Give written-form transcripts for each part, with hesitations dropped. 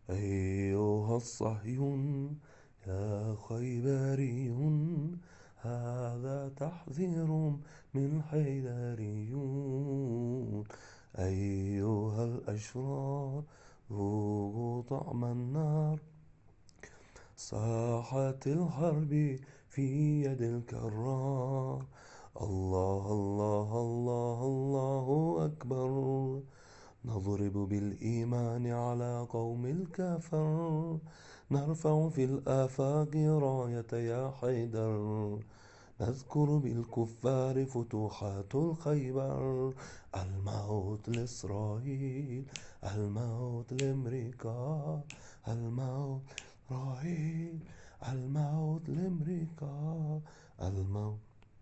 أيها الصهيون يا خيبريون، هذا تحذير من حيدريون. أيها الأشرار ذوقوا طعم النار، ساحة الحرب في يد الكرار. الله الله الله الله أكبر، نضرب بالإيمان على قوم الكفر، نرفع في الآفاق راية يا حيدر، نذكر بالكفار فتوحات الخيبر. الموت لإسرائيل، الموت لأمريكا، الموت إسرائيل، الموت لأمريكا، الموت.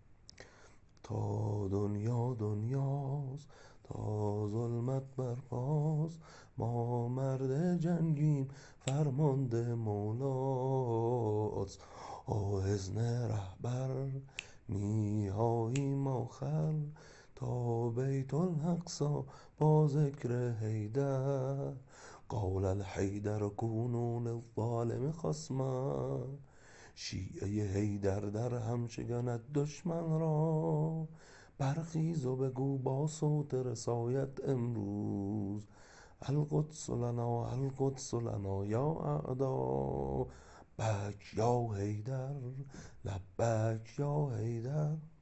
تا دنیاست، تا ظلمت برپاست، ما مرد جنگیم فرمانده مولاست. آذن رهبر میاییم آخر، تا بیت الاقصی با ذکر حیدر. قال الحیدر کونوا للظالم خصما، شیعه حیدر در هم شکند دشمن را. برخیز و بگو با صوت رسایت امروز، القدس لنا القدس لنا یا اعدا. لبک یا حیدر، لبک یا حیدر.